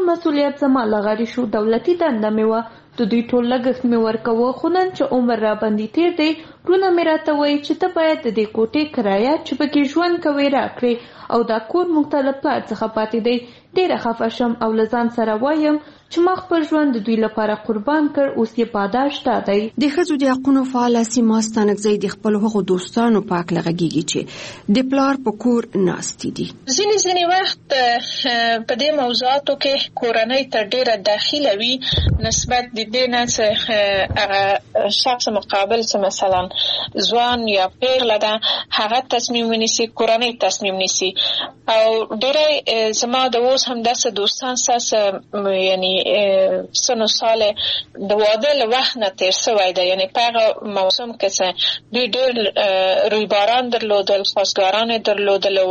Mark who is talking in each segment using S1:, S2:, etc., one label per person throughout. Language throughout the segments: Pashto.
S1: مسؤلیت زما لغړی شو. دولتي دنده مې وه، د دوی ټول لګښت مې ورکوه، خو نن چې عمر را باندې تیر دی ورونه مې راته وایي چې ته باید د دې کوټې کرایه چې پکې ژوند کوې راکړې او دا کور موږ ته له پلار څخه پاتې دی. ډېره خفه شم او له ځان سره وایم چې ما خپل ژوند د دوی لپاره قربان کړ، اوس یې پاداش دا دی.
S2: د ښځو د حقونو فعاله سیمه ستانکزی د خپلو هغو دوستانو په هکله غږېږي چې د پلار په کور ناستې دي.
S3: ځینې وخت په دې موضوعاتو کې کورنۍ ته ډېره داخله وي نسبت د دې نه چې هغه شخص مقابل چې مثلا ځوان یا پیغله ده هغه تصمیم ونیسي، کورنۍ تصمیم نیسي. او ډېری زما د اوس هم داسې دوستان ساسه یعنی سن و سال د واده له وخت نه تیر شوی ده، یعنی په هغه موسم کې چې دوی ډېر رویباران درلودل، خواستګاران درلودل او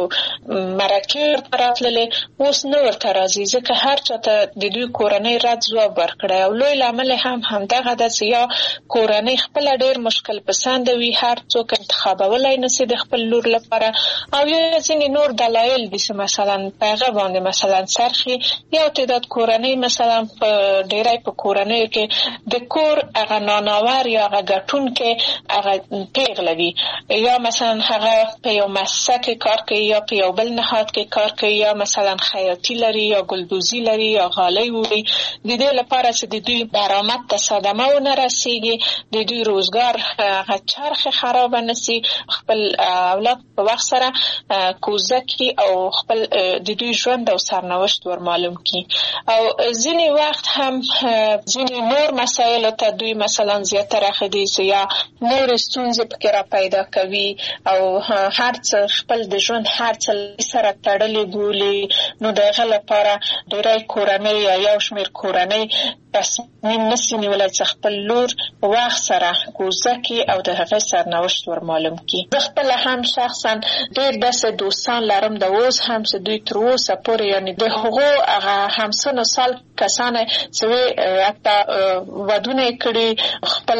S3: مرکې ورته راتللې، اوس نه ورته راځي ځکه هر چا ته د دوی کورنۍ رد ځواب ورکړی. او لوی لامل هم همدغه ده چې یا کورنۍ خپله ډېر مشکل پسنده وي، هر څوک انتخابولی نشي د خپل لور لپاره، او یا ځینې نور دلایل دي چې مثلا په هغه باندې مثلا سرخي یو تعداد کورنۍ مثلا په ډېری په کورنیو کې د کور هغه ناناور یا هغه ګټونکی هغه پیغله وي، یا مثلا هغه په یو مؤسسه کې کار کوي یا په یو بل نهاد کې کار کوي، یا مثلا خیاطي لري یا ګلدوزي لري یا غالۍ وړي، د دې لپاره چې د دوی درآمد ته صدمه ونه رسیږي، د دوی روزګار هغه چرخ خرابه نشي، خپل اولاد په وخت سره کوزه کړي او خپل د دوی ژوند او سرنوشت ور معلوم کړي. او ځینې وخت هم ځینې نور مسایلو ته دوی مثلا زیاتره خدیجه یا نور ستونزې پکې را پیدا کوي او هر څه خپل د ژوند هر څه سره تړلې بولي. نو د هغه لپاره ډېری کورنۍ یا یو شمېر کورنۍ تصمیم نشي نیولی چې خپل لور په وخت سره کوزه کړي او د هغې سرنوشت ور معلوم کړي. زه خپله هم شخصا ډېر داسې دوستان لرم د اوس هم چې دوی تر اوسه پورې یعنې د هغو هغه همسن سال کسانه چې حتی ودونه یې کړي، خپل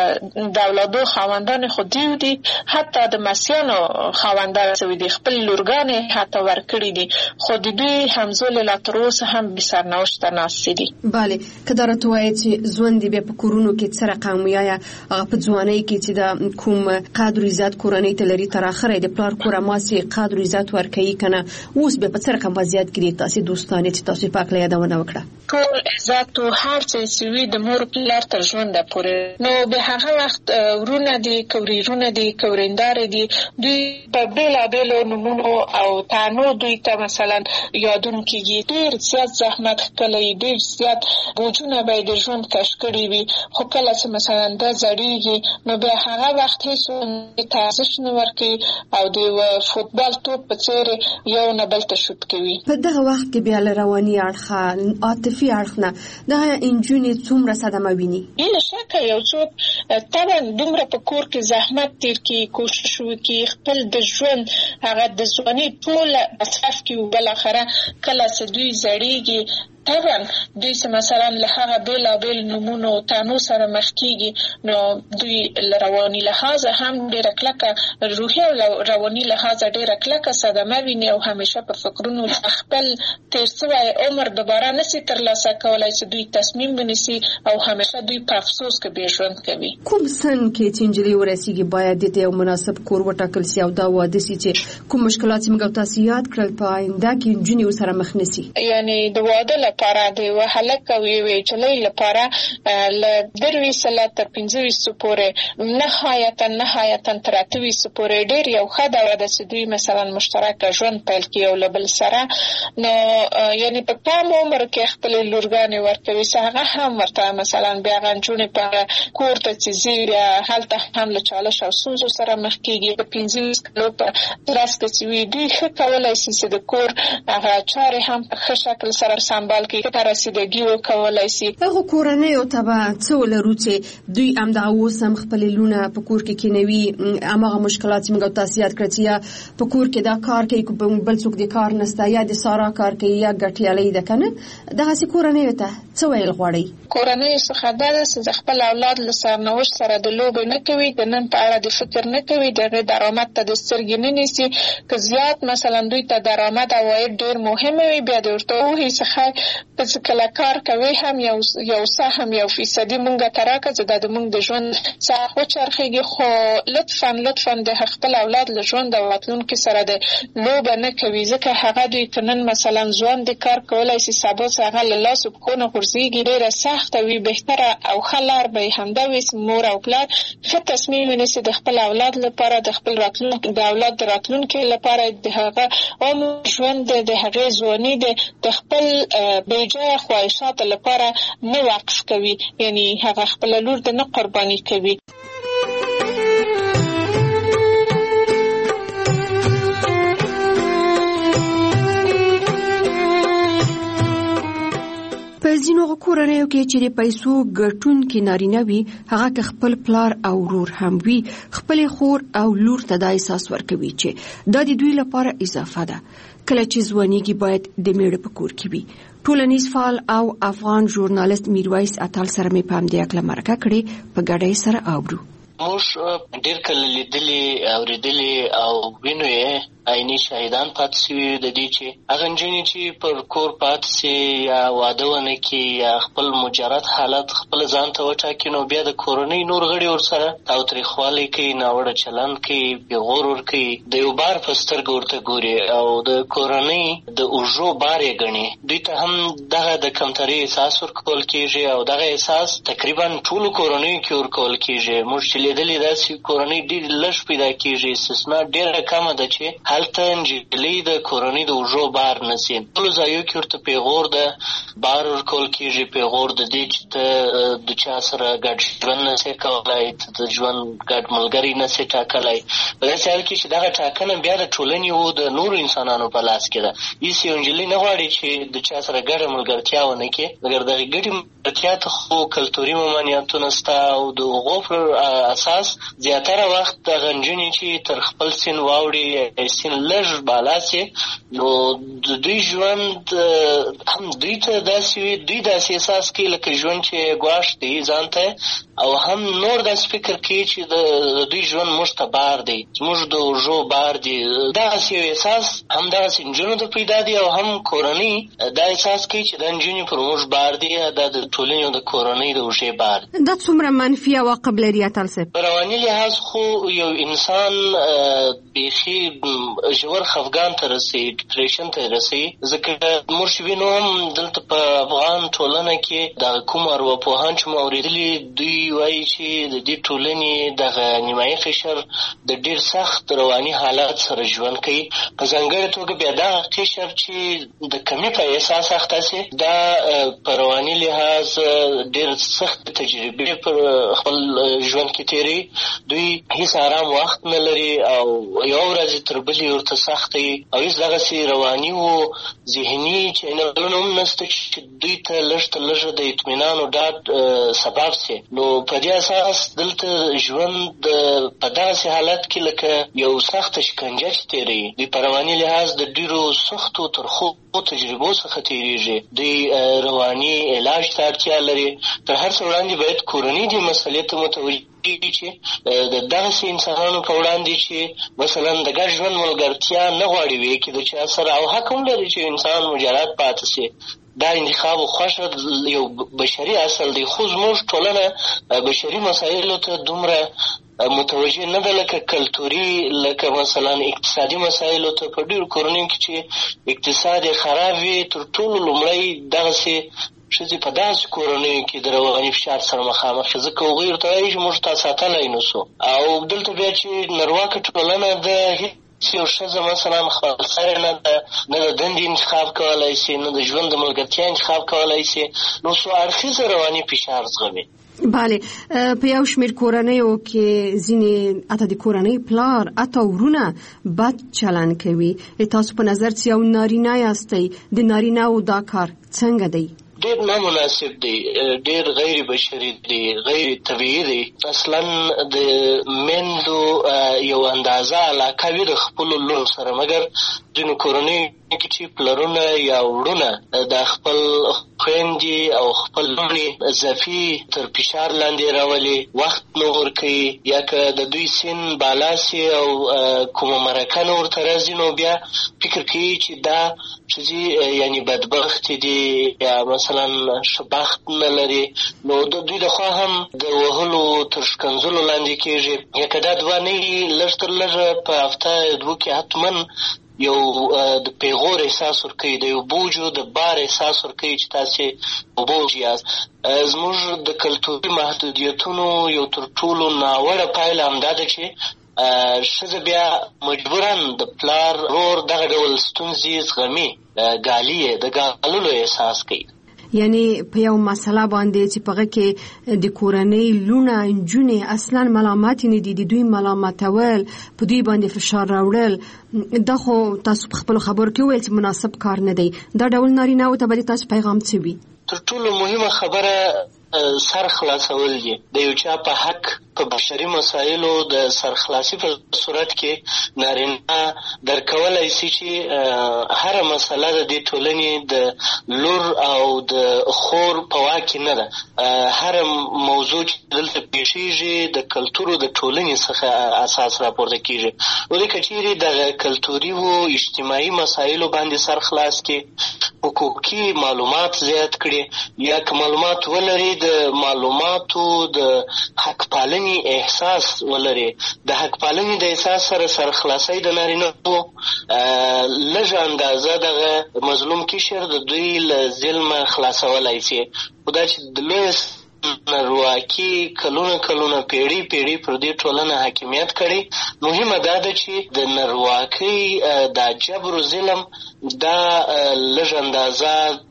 S3: د اولادو خاوندان خو دیو دي، حتی د مسیانو خاوندان شوي دي، خپل لورګانې حتی ورکړي دي، خو د دوی همزولې لا تر اوسه هم بې سرنوشته ناستې دي.
S2: بله، که دا راته وایې چې ژوند دې بیا په کورونو کې څه رقم ویایه په ځوانۍ کې چې د کوم قدر و عزت کورنۍ ته لري تر اخره د پلار کور ماسې قدر و عزت ورکوي که نه، اوس بیا په څه رقم وضعیت کې دي تاسې دوستانې چې تاسو په هکله یادونه وکړه؟
S3: ټول عزت و هر څه چې وي د مور پلار تر ژونده پورې. نو به هغه وخت ورونه دي که ورېرونه دي که ورېندارې دي، دوی په بېلابېلو نومونو او تعنو دوی ته مثلا یادون کېږي. ډېر زیات زحمت کلی، ډېر زیات بوجونه به یې د ژوند کش کړي وي، خو کله چې مثلا دا زړېږي نو بیا هغه وخت هېڅ ته ارزښت نه ورکوي او د فوټبال توپ په څېر یو نه بل ته شوت کوي.
S2: په دغه وخت کې بیا له رواني اړخه عاطفي اړخ نه دغه نجونې څومره صدمه ویني؟ بې
S3: شکه یو څوک طبعا دومره په کور کې زحمت تېر کړي، کوشش وکړي، خپل د ژوند هغه د ځوانۍ ټوله مصرف کړي، بالاخره کله چې دوی زړېږي طبعا دوی چې مثلا له هغه بېلابېل نومونو تانو سره مخ کېږي، نو دوی له رواني لحاظه هم ډېره کلکه، روحي او رواني لحاظه ډېره کلکه صدمه ویني او همیشه په فکرونو خپل تېر شوی عمر دوباره نشي ترلاسه کولی چې دوی تصمیم ونیسي او همیشه دوی په افسوس کې بې ژوند کوي.
S2: کوم سن کې چې نجلۍ ورسېږي باید دې ته یو مناسب کور وټاکل سي او دا واده سي چې کوم مشکلات چې موږ تاسو یاد کړل په آینده کې نجونې ورسره مخ نشي؟
S3: یعنې د واده لپاره د یوه هلک او یوې نجلۍ لپاره له 23 تر 25 پورې نهایتا تر 28 پورې ډېر یو ښه دوره ده چې دوی مثلا مشترکه ژوند پیل کړي یو له بل سره. نو یعنې په کم عمر کې خپلې لورګانې ورکوي چې هغه هم ورته مثلا بیا هغه نجونې په کور ته چې ځي بیا هلته هم له چالش او ستونزو سره مخ کېږي. په 15 کلو په ترڅ کې چې وي دوی ښه کولی شي چې د کور هغه چارې هم په ښه شکل سره سمبال کړي، ته رسیدګي وکولای شي.
S2: هغه کورنۍ او تبع څه ولرو چې دوی همدغه اوس هم خپلې لونه په کور کې کینوي، هماغه مشکلات چې موږ تاسو یاد کړل چې یا په کور کې دا کار کوي بل څوک د کار نشته، یا د سارا کار کوي یا ګټیالی ده که نه، دغسې کورنۍ ته څه ویل غواړئ؟
S3: کورنۍ څخه دا ده چې د خپل اولاد له سرنوشت سره د لوبې نه کوي، د نن په اړه د فکر نه کوي، د هغې درآمد ته د سترګې نه نیسي. که زیات مثلا دوی ته درآمد عواید ډېر مهمه وي بیا د ورته ووایي څخه چې کله کار کوي هم یو سهم 1% مونږ ته راکړه چې د مونږ د ژوند څخه وچرخېږي، خو لطفاً د خپل اولاد له ژوند او راتلونکي سره د لوبه نه کوي، ځکه هغه دوی ته نن مثلا ځوان د کار کولای شي، سبا هغه له لاسو پښو نه غورځېږي، ډېره سخته وي. بهتره او ښه لار به یې همدا وي چې مور او پلار ښه تصمیم ونیسي د خپل اولاد لپاره، د خپل راتلونکي د اولاد د راتلونکي لپاره، د هغه عمر ژوند د هغې ځواني د خپل بېجایه خواهشاتو لپاره نه وقف کوي، یعنی هغه خپله لور د نه قرباني کوي.
S2: په ځینو کورنیو کې چې د پیسو ګټونکي نارینه وي، هغه که خپل پلار او ورور هم وي، خپل خور او لور ته دا احساس ورکوي چې دا د دوی لپاره اضافه ده. کله چې ځوانیږي باید د میړه په کور کې وي. ټولنیز فعال او افغان ژورنالست میرویس اتل سره مې په همدې هکله مرکه کړې، په ګډه یې سره اورو.
S4: موږ ډېر کله لیدلي اورېدلي او وینو یې عیني شاهدان پاتې شوي د دې چې هغه نجونې چې پر کور پاتې سي یا واده ونه کړي یا خپل مجرد حالت خپل ځان ته وټاکي، نو بیا د کورنۍ نور غړي ورسره تاوتریخوالی کوي، ناوړه چلند کوي، پیغور ورکوي، د یو بار په سترګه ورته ګوري او د کورنۍ د اوږو بار یې ګڼي. دوی ته هم دغه د کمترۍ احساس ورکول کېږي او دغه احساس تقریبا ټولو کورنیو کې ورکول کېږي. موږ چې لیدلي داسې کورنۍ ډېرې لږ پیدا کېږي، استثنا ډېره کمه ده چې هلته نجلۍ د کورنۍ د اوږو بار نسي. ټولو ځایو کې ورته پیغور ده بار ورکول کېږي، پیغور د دې چې ته د چا سره ګډ ژوند نسي کولی، ته د ژوند ګډ ملګری نسي ټاکلی. په داسې حال کې چې دغه ټاکنه بیا د ټولنې او د نورو انسانانو په لاس کې ده. هېڅ یو نجلۍ نه غواړي چې د چا سره ګډه ملګرتیا ونه کړي، مګر دغې ګډې ملګرتیا ته خو کلتوري ممانعتونه شته او د هغو پر اساس زیاتره وخت دغه نجونې چې تر خپل سن واوړي، سن لږ بالا سي، نو د دوی ژوند هم دوی ته داسې وي، دوی داسې احساس کوي لکه ژوند چې ګواښ دی ځان ته، او هم نور داسې فکر کوي چې د دوی ژوند موږ ته بار دی، زموږ د اوږو بار دی. دغسې یو احساس هم دغسې نجونو ته پیدا دی او هم کورنۍ دا احساس کوي چې دا نجونې پر موږ بار دی، دا د ټولنې او د کورنۍ د اوږې بار دی.
S2: دا څومره منفي عواقب لري اتل صاحب؟
S4: په رواني لحاظ خو یو انسان بیخي ژور خفګان ته رسي، ډپریشن ته رسي، ځکه موږ چې وینو هم دلته په افغان ټولنه کې دغه کوم ارواپوهان چې مو اورېدلي، دوی وایي چې د دې ټولنې دغه نیمایي قشر د ډېر سخت رواني حالات سره ژوند کوي. په ځانګړې توګه بیا دغه قشر چې د کمي په احساس اخته سي، دا په رواني لحاظ ډېر سخت تجربې پر خپل ژوند کې تېروي. دوی هېڅ آرام وخت نه لري او یو ورځ تر بلې ورته سخته وي او هېڅ دغسې رواني و ذهني چینلونه هم نشته چې دوی ته لږ تر لږه د اطمینان او ډاډ سبب سي. نو په دې اساس دلته ژوند په دغسې حالت کې لکه یو سخته شکنجه چې تېروي. دوی په رواني لحاظ د ډېرو سختو ترخو تجربو څخه تېرېږي. دوی رواني علاج ته اړتیا لري. تر هر څه وړاندې باید کورنۍ دې مسئلې ته متوجه چې د دغسې انسانانو په وړاندې چې مثلا د ګډ ژوند ملګرتیا نه غواړي وي کې د چا سره، او حق هم لري چې انسان مجرد پاتې سي. دا انتخاب خوښه یو بشري اصل دی، خو زموږ ټولنه بشري مسایلو ته دومره متوجه نه ده لکه کلتوري، لکه مثلا اقتصادي مسایلو ته. په ډېرو کورنیو کې چې اقتصاد یې خراب وي، تر ټولو لومړی دغسې ښځې په داسې کورنیو کې د رواني فشار سره مخامخ، ځکه هغوی ورته وایي چې موږ تا ساتلی نه سو. او دلته بیا چې نرواکه ټولنه ده، هېڅ یو ښځه مثلا خپلسرې نه ده، نه د دندې انتخاب کولی سي، نه د ژوند د ملګرتیا انتخاب کولی سي، نو څو اړخیزه رواني فشار زغمي.
S2: بله، په یو شمېر کورنیو کې ځینې حتی د کورنۍ پلار حتی ورونه بد چلند کوي. تاسو په نظر چې یو نارینه یاستئ، د نارینه‌و دا کار څنګه دی؟
S4: ډېر نامناسب دی، ډېر غیر بشري دی، غیر طبیعي دی. اصلا د میندو یو اندازه علاقه وي د خپلو لور سره، مګر ځینو کورنیو کې چې پلرونه یا وروڼه د خپل خویندو خویندې او خپل لوڼې اضافي تر فشار لاندې راولي، وخت نه ورکوي، یا که د دوی سن بالا سي او کومه مرکه نه ورته راځي نو بیا فکر کوي چې دا ښځې یعنې بدبختې دي یا مثلا ښه بخت نه لري، نو د دوی د خوا هم د وهلو تر ښکنځلو لاندې کېږي. یا که دا دوه نه وي لږ تر لږه په هفته دوه کې حتما یو د پیغور احساس ورکوي، د یو بوجو د بار احساس ورکوي چې تاسې بوج یاست. زموږ د کلتوري محدودیتونو یو تر ټولو ناوړه پایله همدا ده چې ښځه بیا مجبوراً د پلار رور دغه ډول ستونزې زغمي، ګالي یې د ګاللو احساس کوي.
S2: یعنی په یو مسله باندې چې پغه کې د کورنۍ لونه نجونې اصلا ملامت نه دي، د دوی ملامتول، په دوی باندې فشار راوړل، دا خو تاسو په خپل خبرو کې ویل چې مناسب کار نه دی. دا ډول نارینه‌و ته به تاسو پیغام څه وي؟
S4: تر ټولو مهمه خبره سر خلاصول دي. د یو چا په حق په بشري مسایلو د سرخلاصي په صورت کې نارینه درکولی سي چې هره مسله د دې ټولنې د لور او د خور په واک کې نه ده. هره موضوع چې دلته پیښیږي د کلتورو د ټولنې څخه اساس راپورته کیږي. ولې که چیرې دغه کلتوري و اجتماعي مسایلو باندې سر خلاص کې حقوقي معلومات زیات کړي، یا که معلومات ولري د معلوماتو د حق پالنې احساس ولري، د حق پالنې د احساس سره سرخلاصي د نارینه‌و لږه اندازه دغه مظلوم کشر د دوی له ظلمه خلاصولی سي. خو دا چې د لوی نارواکي کلونه پیړۍ پر دې ټولنه حاکمیت کړي، مهمه دا ده چې د نارواکۍ دا جبر و ظلم دا لږ اندازه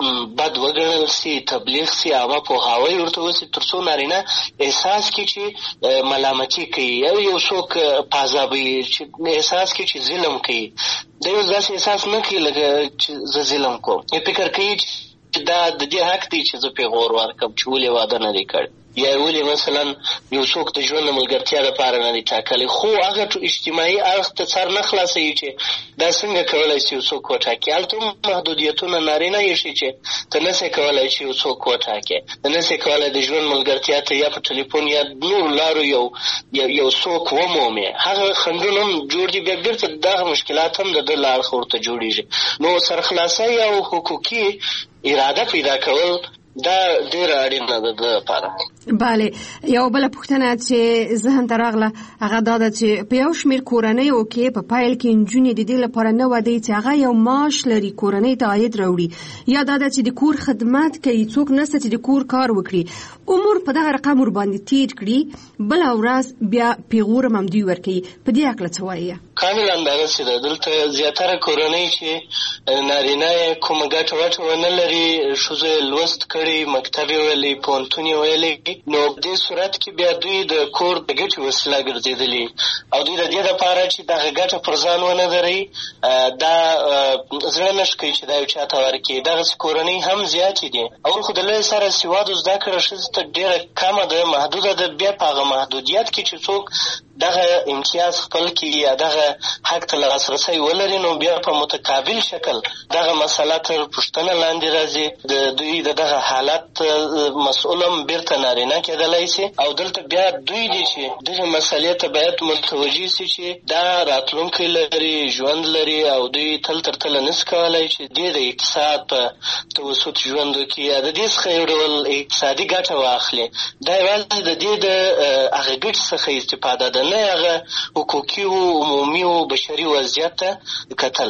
S4: بد وګڼل سي، تبلیغ سي، عامه پوهاوی ورته وسي، تر څو نارینه احساس کړي چې ملامتي کوي یا یو څوک پازابوي، چې احساس کړي چې ظلم کوي. دا یو داسې احساس نه کوي لکه چې زه ظلم کوم، یا فکر کوي چې دا د دې حق دی چې زه پیغور ورکړم چې ولې واده نه دی کړی، یا ولې مثلا یو څوک د ژوند د ملګرتیا لپاره نه دی ټاکلی. خو هغه اجتماعي اړخ ته سر نه خلاصوي چې دا څنګه کولی شي یو څوک وټاکي. هلته هم محدودیتونه نارینه ایښي چې ته نسې کولی چې یو څوک وټاکې، ته نسې کولی د ژوند ملګرتیا ته یا په ټلیفون یا نورو لارو یو څوک ومومې. هغه خنډونه هم جوړ دي، بیا بېرته دغه مشکلات هم د ده له اړخه ورته جوړېږي. نو سرخلاصی او حقوقي اراده پیدا کول دا ډېره اړینه ده د لپاره.
S2: بله، یو بله پوښتنه چې ذهن ته راغله هغه دا ده چې په یو شمېر کورنیو کې په پیل کې نجونې د دې لپاره نه واده چې هغه یو معاش لري، کورنۍ ته عاید راوړي، یا دا ده چې د کور خدمت کوي، څوک نشته چې د کور کار وکړي، عمر په دغه رقم ورباندې تیر کړي، بله ورځ بیا پیغور هم دوی ورکوي. په دې هکله څه وایي؟
S4: کاملا دغسې ده. دلته زیاتره کورنۍ چې نارینه یې کومه ګټه وټه ونه لري، ښځو یې لوست کړی، مکتب یې ویلی، پوهنتون یې ویلی، نو په دې صورت کې بیا دوی د کور د ګټې وسیله ګرځېدلي، او دوی د دې دپاره چې دغه ګټه پر ځان ونه دروي، دا زړه نه ښه کوي چې دا یو چا ته ورکړي. دغسې کورنۍ هم زیاتې دي. اول خو د لوی سره سوادو زده کړه ښځې ته ډېره کمه ده، محدوده ده. بیا په هغه محدودیت کې چې څوک دغه امتیاز خپل کړي یا دغه حق ته لاسرسی ولري، نو بیا په متقابل شکل دغه مسله تر پوښتنه لاندې راځي. د دوی د دغه حالت مسؤل هم بیرته نارینه کېدلی سي، او دلته بیا دوی دي چې دغه مسلې ته باید متوجه سي چې دا راتلونکی لري، ژوند لري، او دوی تل تر تله نسي کولی چې د اقتصاد په توسط ژوند وکړي یا د دې څخه یو ډول اقتصادي ګټه واخلي. دا یوازې د دې د هغه ګټې څخه استفاده ده، نه هغه حقوقي و عمومي و بشري وضعیت ته کتل.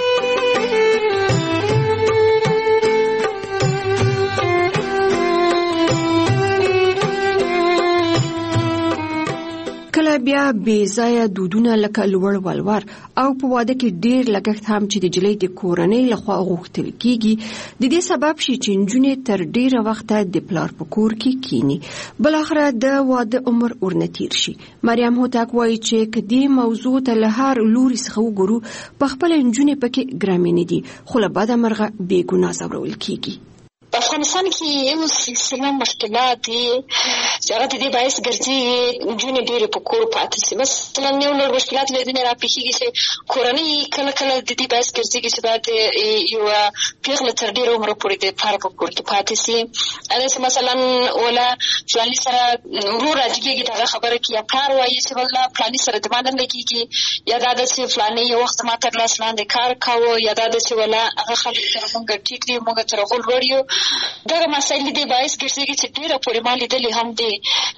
S2: کله بیا بې ځایه دودونه لکه لوړ ولور او په واده کې ډېر لګښت هم چې د نجلۍ د کورنۍ لخوا غوښتل کېږي د دې سبب شي چې نجونې تر ډېره وخته د پلار په کور کې کیني، بالاخره د واده عمر ورنه تیر شي. مریم هوتک وایي چې که دې موضوع ته له هر لوري څخه وګورو په خپله نجونې پکې ګرامې نه دي، خو له بده مرغه بې ګناه ځورول کېږي.
S5: په افغانستان کې یو سلسله مشکلات دي چې هغه د دې باعث ګرځي نجونې ډېرې په کور پاتې شي. مثلا یو لړ مشکلات له دې راپېښېږي چې کورنۍ کله کله د دې باعث ګرځېږي چې باید یوه پېغله تر ډېره عمره پورې د پلار په کور کې پاتې شي. داسې مثلا ولا فلاني سره ورور راجګېږي د هغه خبره کې یا پلار وایي چې ولا فلاني سره د ما نه لګېږي، یا دا ده چې فلاني یو وخت ما تر لاس لاندې کار کاوه، یا دا ده چې ولا هغه خلک تر موږ ټیټ دي، موږ تر هغو لوړ یو. دغه مسایل دې باعث ګرځېږي چې ډېره پورې ما لیدلې هم دي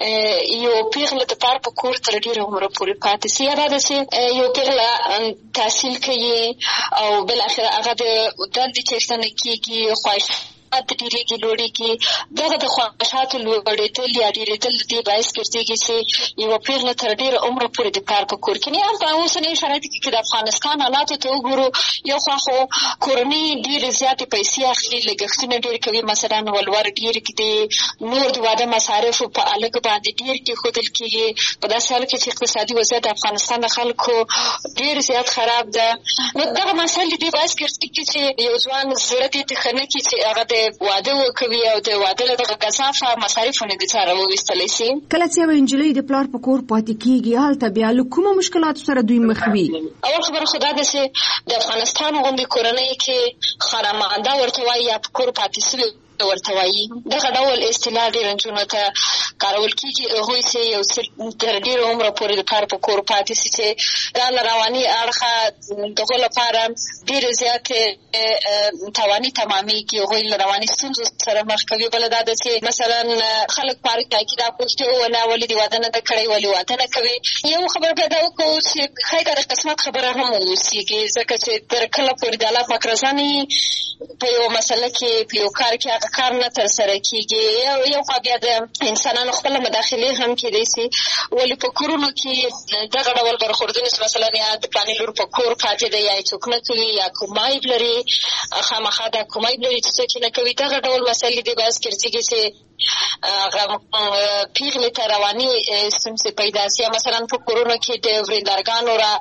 S5: یو پېغله د پلار په کور تر ډېره عمره پورې پاتې شي. یا دا ده چې یو پېغله تحصیل کوي او بالاخره هغه د دندې چیښتنه کېږي، خواهشات ډېرېږي لوړېږي. دغه د خواهشاتو لوړېدل یا ډېرېدل د دې باعث ګرځېږي چې یوه پېغله تر ډېره عمره پورې د پلار په کور کې نه. هم په اوسنیو شرایطو کې که د افغانستان حالاتو ته وګورو، یو خوا خو کورنۍ ډېرې زیاتې پیسې اخلي، لګښتونه ډېر کوي، مثلا ولور ډېر کړي، نور د واده مصارفو په الګ باندې ډېر کېښودل کېږي. په داسې حال کې چې اقتصادي وضعیت د افغانستان د خلکو ډېر زیات خراب ده. نو دغه مسایل د دې باعث ګرځېږي چې یو ځوان زړه دې ته ښه نه کړي چې هغه د واده وکوي او د واده له دغه ګزافه مصارفونه د څاره وویستلی شي.
S2: کله چې یوه نجلۍ د پلار په کور پاتې کېږي، هلته بیا له کومو مشکلاتو سره دوی مخ وي؟
S5: اول خبره خو دا ده چې د افغانستان غوندې کورنۍ کې خانمانده ورته وایي یا په کور پاتې شوي ورته وایي. دغه ډول اصطلاح ډېرو نجونو ته کارول کېږي، هغوی چې یو څه تر ډېره عمره پورې د پلار په کور پاتې شي، چې دا له رواني اړخه د هغو لپاره ډېرې زیاتې تاواني تمامېږي، هغوی له رواني ستونزو سره مخ کوي. بله دا ده چې مثلا خلک پاره کې دا پوښتي وله ولې دې واده نه ده کړی، ولې واده نه کوي. یو خبره بیا دا وکړو چې ښایي دا د قسمت خبره هم واوسېږي، ځکه چې تر کله پورې د الله پاک رضا نه وي په یو مسله کې، په یو کار کې هغه کار نه ترسره کېږي. یو خوا بیا د انسانانو خپله مداخلې هم کېدی شي، ولې په کورونو کې دغه ډول برخوردونه چې مثلا یا د پلاني لور په کور پاتې دی، یا یې څوک نه کوي، یا کوم عیب لري، خامخا دا کوم عیب لري چې څوک یې نه کوي. دغه ډول مسایل دې باعث ګرځېږي چې هغه پېغلې ته رواني ستونزې پیدا شي. مثلا په کورونو کې د ورېندارګانو را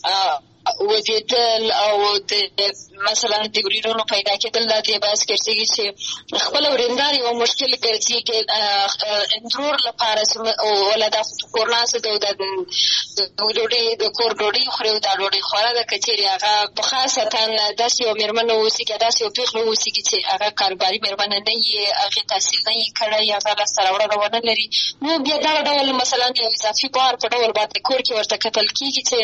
S5: وزېدل او د مثلا د ورېرونو پیدا کېدل، دا دې باعث ګرځېږي چې خپله ورېندار یو مشکل ګرځېږي ورور لپاره. ولا دا په کور ناسته ده او د کور ډوډۍ خوري او دا ډوډۍ خوړه ده، که چېرې هغه په خاصتا داسې یو مېرمنه واوسېږي، داسې یو پېغله واوسېږي چې هغه کاروباري مېرمنه نه وي، هغې تحصیل نه وي کړی، هغه لاسته راوړنه ونه لري، نو بیا دغه ډول مثلا یو اضافي بار په ډول باندې کور کې ورته کتل کېږي چې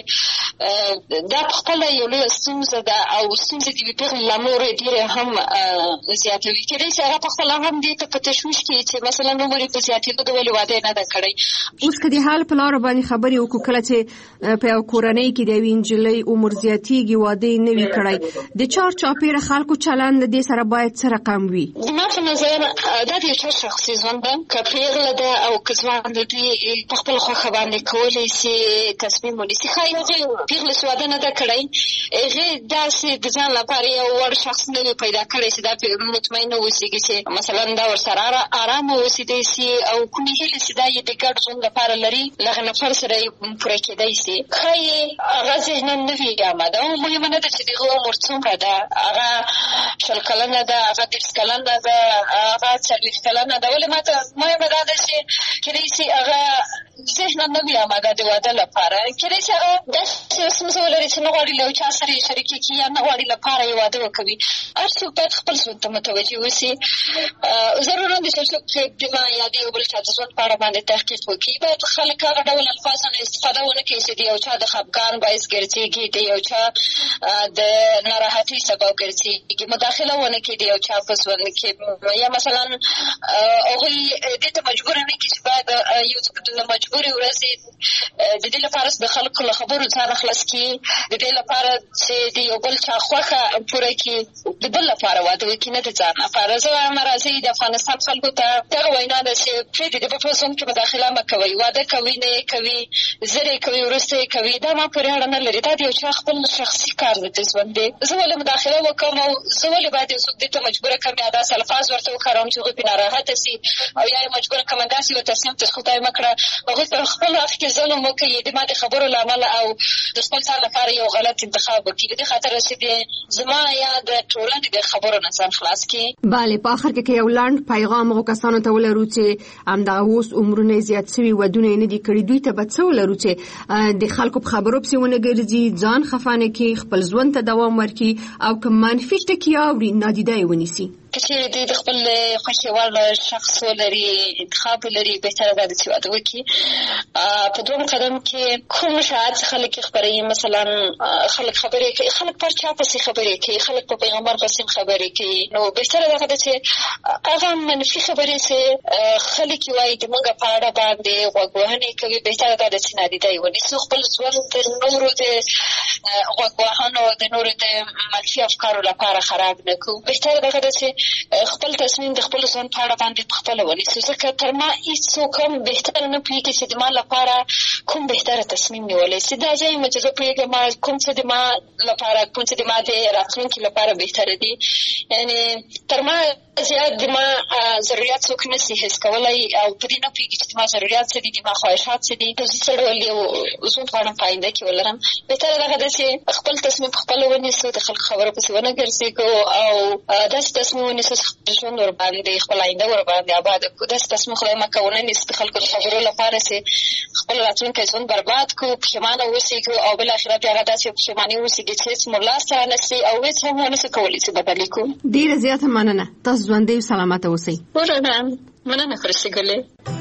S5: دا په خپله یو لویه ستونزه ده او ستونزې د یوې پېغلې له نورې ډېرې هم زیاتوي. کېدای شي هغه په خپله هم دې ته په تشویش کې چې مثلا عمر یې په زیاتېدو د ولې واده یې نه ده کړی.
S2: اوس که د حال په لاره باندې خبرې وکړو، کله چې په یو کورنۍ کې د یوې نجلۍ عمر زیاتېږي، واده یې نه وي کړی، د چارچاپېره خلکو چلند د دې سره باید څه رقم وي؟
S5: زما په نظر دا د یو چا شخصي ژوند ده، که پېغله ده او که ځوان ده، دوی په خپله خوښه باندې کولی شي تصمیم ونیسي. ښایي هغې پېغلې چې واده نه ده کړی، هغې داسې د ځان لپاره یو وړ شخص نه وي پیدا کړی چې دا مطمئنه اوسېږي چې مثلا دا ورسره ارامه اوسېدی شي او کومې هیلې چې دا یې د ګډ ژوند لپاره لري له هغه نفر سره یې پوره کېدی شي. ښایي هغه ذهنا نه وي آماده. مهمه نه ده چې د هغه عمر څومره ده، هغه 20 کلنه ده، هغه 30 کلنه ده، هغه 40 کلنه ده، ولې ماته مهمه دا ده چې کېدای شي هغه ذهنا نه وي آماده د واده لپاره. کېدای شي هغه داسې ستونزه ولري چې نه غواړي له یو چا سره یې شریکې کړي یا نه غواړي له پاره یې واده وکوي. هر څوک باید خپل ژوند ته متوجه اوسي. ضروري نه ده چې څوک د ما یا د یو بل چا د ژوند په اړه باندې تحقیق وکړي. باید خلک هغه ډول الفاظو نه استفاده ونه کړي چې د یو چا د خفګان باعث ګرځېږي، د یو چا د ناراحتۍ سبب ګرځېږي، مداخله ونه کړي د یو چا په ژوند کې، یا مثلا هغوی دې ته مجبوره نه کړي چې باید یو څوک د مجبورې ورځې د دې لپاره چې د خلکو له خبرو ځان خلاص کړي، د دې لپاره چې د یو بل چا خوښه پوره کړي، د بل لپاره واده وکړي، نه د ځان لپاره. زه وایم راځئ د افغانستان خلکو ته دغه وینا ده چې پرېږدئ د بل په ژوند کې مداخله مه کوئ، واده کوئ نه یې کوي، زر یې کوي وروسته یې کوي، دا ما پورې اړه نه لري، دا د یو چا خپل شخصي کار دی د ژوند دی. زه ولې مداخله وکړم او زه ولې باید یو څوک دې ته مجبوره کړم یا داسې الفاظ ورته وکاروم چې هغوی پرې ناراحته شي او یا یې مجبوره کړم داسې یو تصمیم ته خدای مه کړه هغوی په خپل حق کې ظلم وکړي د ما د خبرو له امله او د خپل ځان لپاره لپاره یو غلط انتخاب وکړي. د خاطر چې زما یا د ټولنې د خبرو نه ځان خلاص کړي.
S2: بله، په آخر کې یو لاند پیغام هغو کسانو ته ولرو چې همدغه اوس عمرونه زیات شوي ودونه یې نه دي کړي، دوی ته به څه ولرو چې د خلکو په خبرو پسې ونه ګرځي، ځان خفه نه کړي، خپل ژوند ته دوام ورکړي او که منفي ټکي اوري نادیده یې ونیسي.
S5: که چیرې دوی د خپل خوښې وړ شخص ولري، انتخاب ولري، بهتره ده چې واده وکړي. په دویم قدم کې کوم شاید خلک خبرې مثلا خلک خبرې کوي، خلک پر چا پسې خبرې کوي، خلک په پیغمبر پسې خبرې کوي، نو بهتره ده چې هغه منفي خبرې چې خلک وایي د موږ په اړه باندې غوږ وهنې کوي، بهتره ده چې نادیده یې ونیسو. خپل ژوند د نورو د غوږ وهنو د نورو د منفي افکارو لپاره خراب نه کړو. بهتره ده چې خپل تصمیم د خپل ځان په اړه باندې خپل ونیسو، ځکه تر ما هیڅوک هم بهتر نه پوهېږي چې د ما لپاره کوم بهتره تصمیم نیولی شي. دا ځای چې زه پوهېږم کوم څه د ما لپاره، کوم څه د ما د راتلونکي لپاره بهتره دي. یعنې تر ما زیات د ما ضرورت څوک نشي حس کولی او په دې نه پوهېږي چې د ما ضرورت څه دي، د ما خواهشات څه دي. زه څه ډول یو ژوند غواړم په آینده کې ولرم. بهتره دغه ده چې خپل تصمیم خپله ونیسو، د خلکو خبرو پسې ونه ګرځېږو او داسې تصمیم ونیسو چې خپل ژوند ورباندې، خپل آینده ورباندې آباد کړو. داسې تصمیم خدای مکه ونه نیسي د خلکو د خبرو لپاره چې خپل راتلونکی ژوند برباد کړو، پښیمانه واوسېږو او بالاخره بیا هغه داسې پښیماني واوسېږي چې هېڅ مو لاسته رانهشي او هېڅ هم ونشو کولی چې بدل کړو. ډېره زیاته مننه. تاسو ژوندی او سلامته اوسئ. مننه خورشي ګلې.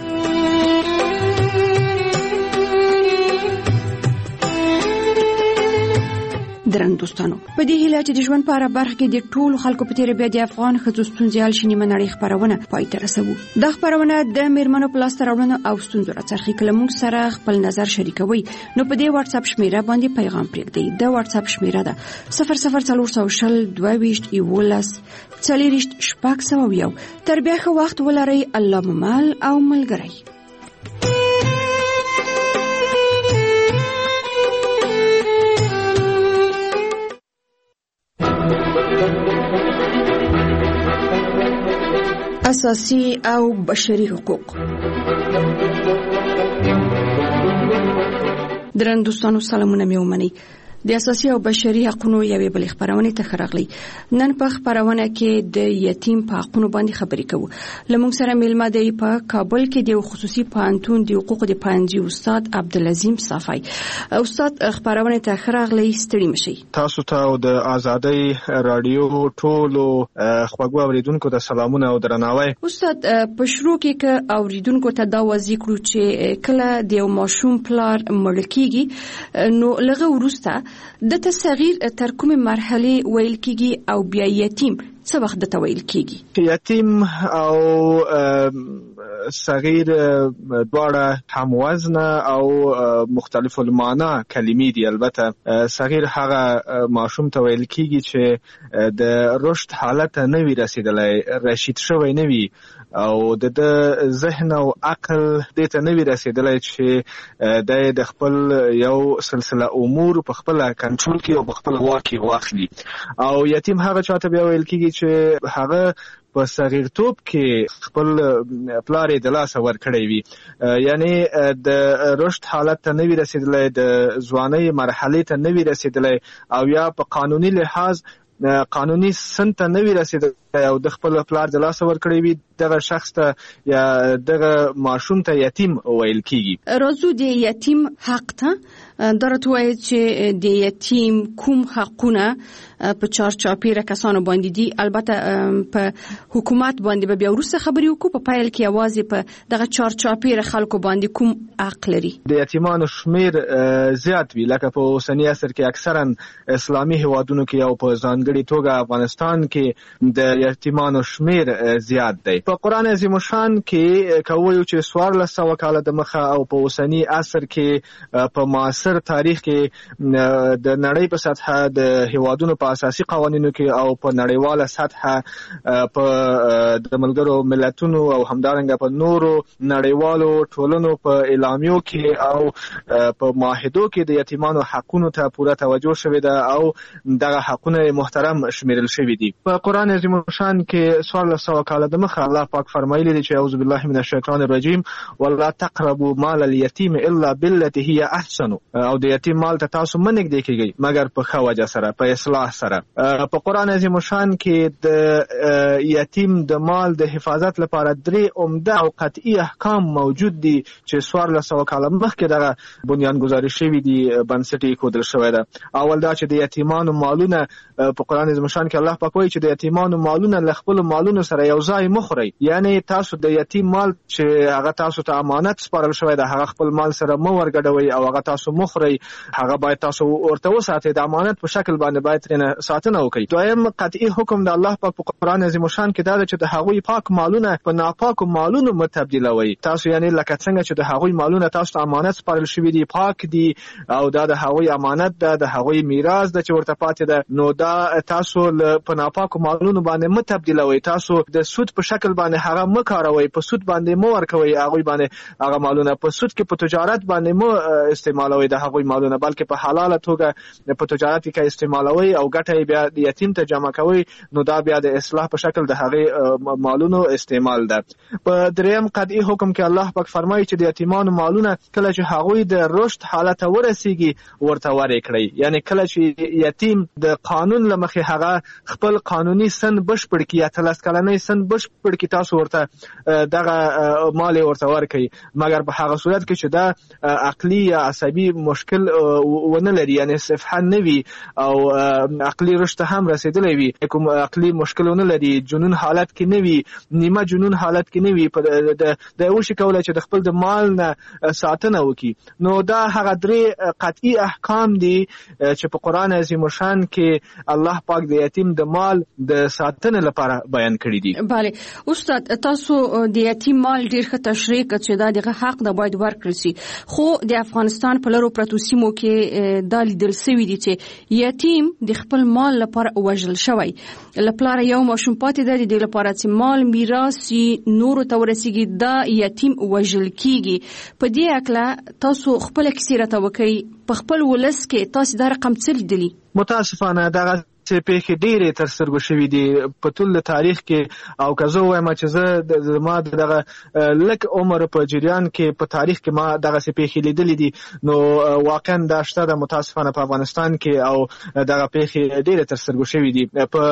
S5: درنو دوستانو، په دې هیله چې د ژوند په اړه برخه کې د ټولو خلکو په تیره بیا د افغان ښځو ستونزې حل شي نیمه نړۍ خپرونه پای ته رسوو. دا خپرونه د میرمنو په لاسته راوړنو او ستونزو راڅرخي. که له موږ سره خپل نظر شریکوئ نو په دې واتساپ شمیره باندې پیغام پرېږدئ. د واتساپ شمیره ده 00420 22 11 40 601. تر بیا ښه وخت ولرئ. الله مو مل او ملګری. اساسي او بشري حقوق. درنو دوستانو، سلامونه مې ومنئ. د اساسي او بشري حقوقو یوې بلې خپرونې ته ښه راغلئ. نن په خپرونه کې د یتیم په حقوقو باندې خبرې کوو. له موږ سره میلمه دی په کابل کې د خصوصي پوهنتون د حقوقو د پوهنځي استاد عبدالعظیم صافی. استاد، خپرونه ته ښه راغلئ، ستړي مشئ. تاسو ته او د آزادۍ رادیو ټولو خوږو اوریدونکو ته سلامونه او درناوی. استاد، په شروع کې که اوریدونکو ته دا واضح کړو چې کله د یو ماشوم پلار مړ کیږي نو لږه وروسته دته صغیر تر کومې مرحلې ویل کیږي او بیا یتیم څه وخت دته ویل کیږي؟ یتیم او صغیر دواړه هم وزنه او مختلف المعنی کلمې دي. البته صغیر هغه ماشوم ته ویل کیږي چې د رشد حالت نه وي رسیدلی، رشید شوی نه وي او د ذهن او عقل دې ته نه وي رسیدلی چې د خپل یو سلسله امور په خپل کنټرول کې او په خپل واک کې واخلي. او یتیم هغه چاته بیا ویل کیږي چې هغه په صغیرتوب کې خپل پلار یې د لاسه ورکړی وي، یعنی د رشد حالت ته نه وي رسیدلی، د ځوانۍ مرحلې ته نه وي رسیدلی او یا په قانوني لحاظ قانوني سن ته نه وي رسیدلی او د خپل پلار د لاسه ورکړی وي، دغه شخص ته یا دغه ماشوم ته یتیم ویل کیږي. راځو د یتیم حق ته. دا راته وایي چې د یتیم کوم حقونه په چارچاپیره کسانو باندې دي. البته په حکومت باندې به بیا وروسته خبرې وکړو، په پیل کې یوازې په دغه چارچاپیره خلکو باندې کوم حق لري. د یتیمانو شمیر زیات وي، لکه په اوسني عصر کې اکثرا اسلامي هیوادونو کې او په ځانګړې توګه افغانستان کې د یتیمانو شمیر زیات دی. په قرآن عظیم الشان کې کوي چې 1400 کاله د مخه او په اوسني عصر کې په معاصر تاریخ کې د نړۍ په سطحه د هیوادونو په اساسي قوانینو کې او په نړیواله سطحه په د ملګرو ملتونو او همدارنګه په نورو نړیوالو ټولنو په اعلامیو کې او په معاهدو کې د یتیمانو حقونو ته پوره توجه شوې ده او دغه حقونه محترم شمیرل شوي دي. په قرآن عظیم الشان کې 1400 کاله د مخه الله پاک فرمایلی دی چې اعوذ بالله من الشیطان الرجیم ولا تقربوا مال اليتيم الا بالتي هي احسن.
S6: او د یتیم مال ته تاسو منګ کیږي مګر په ښه وجه سره، په اصلاح سره. په قرآن عظیم الشان کې د یتیم د مال د حفاظت لپاره 3 عمده او قطعي احکام موجود دي چې 1400 کاله مخکې دغه بنیانګذاري شوي دي، بنسټ یې ښودل شوی ده. اول دا چې د یتیمانو مالونه په قرآن عظیم الشان کې الله پاک وایي چې د یتیمانو مالونه له خپلو مالونو سره یو ځای مه خورئ. یعنی تاسو د یتیم مال چې هغه تاسو ته امانت سپارل شوی ده هغه خپل مال سره مه ورګډوئ او هغه تاسو مه خورئ، هغه باید تاسو ورته وساتئ، د امانت په شکل باندې باید ترېنه ساتنه وکړئ. دویم قطعي حکم د الله پاک په قرآن عظیم الشان کې دا ده چې د هغوی پاک مالونه په ناپاکو مالونو مه تبدیلوئ. تاسو یعنی لکه څنګه چې د هغوی مالونه تاسو ته امانت سپارل شوي دي، پاک دي او دا د هغوی امانت ده، د هغوی میراث ده چې ورته پاتې ده، نو دا تاسو په ناپاکو مالونو باندې مه تبدیلوئ. تاسو د سود په شکل باندې هغه مه کاروئ، په سود باندې مه ورکوئ هغوی باندې هغه مالونه، په سود کې په تجارت باندې مه استعمالوئ د هغوی مالونه، بلکې په حلاله توګه په تجارت کې استعمالوئ او ګټه بیا د یتیم ته جمع کوئ، نو دا بیا د اصلاح په شکل د هغې مالونو استعمال ده. په دریم قطعي حکم کې الله پاک فرمایي چې د یتیمانو مالونه کله چې هغوی د رشد حالت ته ورسیږي ورته ورې کړئ. یعنی کله چې یتیم د قانون له مخې هغه خپل قانوني سن بشپړ کړي یا 13 کلنۍ سن بشپړ کړي، تاسو ورته دغه مال ورته ورکړئ، مګر په هغه صورت کې چې دا عقلي یا عصبي مشکل ونه لري، یعنی صفحه نه وي او عقلي رشد هم رسیدلی وي، کوم عقلي مشکل ونه لري، جنون حالت کې نه وي، نیمه جنون حالت کې نه وي، د وشي کولای چې د خپل د مال نه ساتنه وکړي. نو دا هغه 3 قطعي احکام دي چې په قرآن عظیم الشان کې الله پاک د یتیم د مال د ساتنې لپاره بیان کړی دي.
S2: بله استاد، تاسو د یتیم مال ډیر ښه تشریح کړ چې دا دغه حق د باید ورکړل شي، خو د افغانستان په لرو پرتو سیمو کې دا لیدل شوي دي چې یتیم د خپل مال لپاره وژل شوی، لپاره یو ماشوم پاتې دی د لپاره چې مال میراث نورو ته ورسیږي، دا یتیم وژل کیږي. په دې اړه تاسو خپل کیسه راته وکړئ، په خپل ولس کې تاسو دا رقم څه لیدلی؟
S6: متاسفانه دغه پیښې ډېرې تر سترګو شوي دي په ټول تاریخ کې، او که زه ووایم چې زه ما دغه لږ عمر په جریان کې په تاریخ کې ما دغسې پیښې لیدلې دي، نو واقعا دا شته ده متاسفانه په افغانستان کې، او دغه پیښې ډېرې تر سترګو شوي دي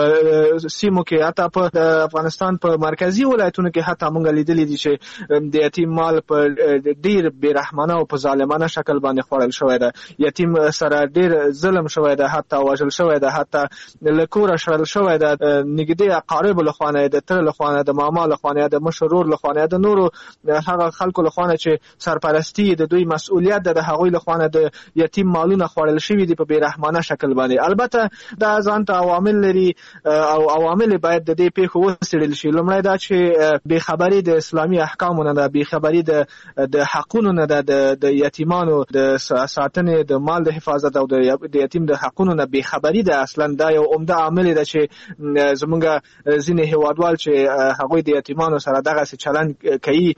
S6: په سیمو کې، حتی په افغانستان په مرکزي ولایتونو کې حتی موږ لیدلې دي چې د یتیم مال په ډېر بېرحمانه او په ظالمانه شکل باندې خوړل شوی ده، یتیم سره ډېر ظلم شوی ده، حتی وژل شوی ده، حتی له کوره شړل شوی ده، نږدې اقاربو له خوا نه، د تره له خوا نه، د ماما له خوا نه، د مشر ورور له خوا نه، د نورو هغه خلکو له خوا نه چې سرپرستي د دوی مسؤلیت ده، د هغوی له خوا نه د یتیم مالونه خوړل شوي دي په بېرحمانه شکل باندې. البته دا ځان ته عوامل لري او عوامل باید د دې پیښو وڅېړل شي. لومړی دا چې بېخبري د اسلامي احکامو نه ده، بېخبري د حقونو نه ده، د یتیمانو د ساتنې د مال د حفاظت او د یتیم د حقونو نه بېخبري ده. اصلا دا یو عمده عامل ده چې زمونږ ځینې هیوادوال چې هغوی د یتیمانو سره دغسې چلند کوي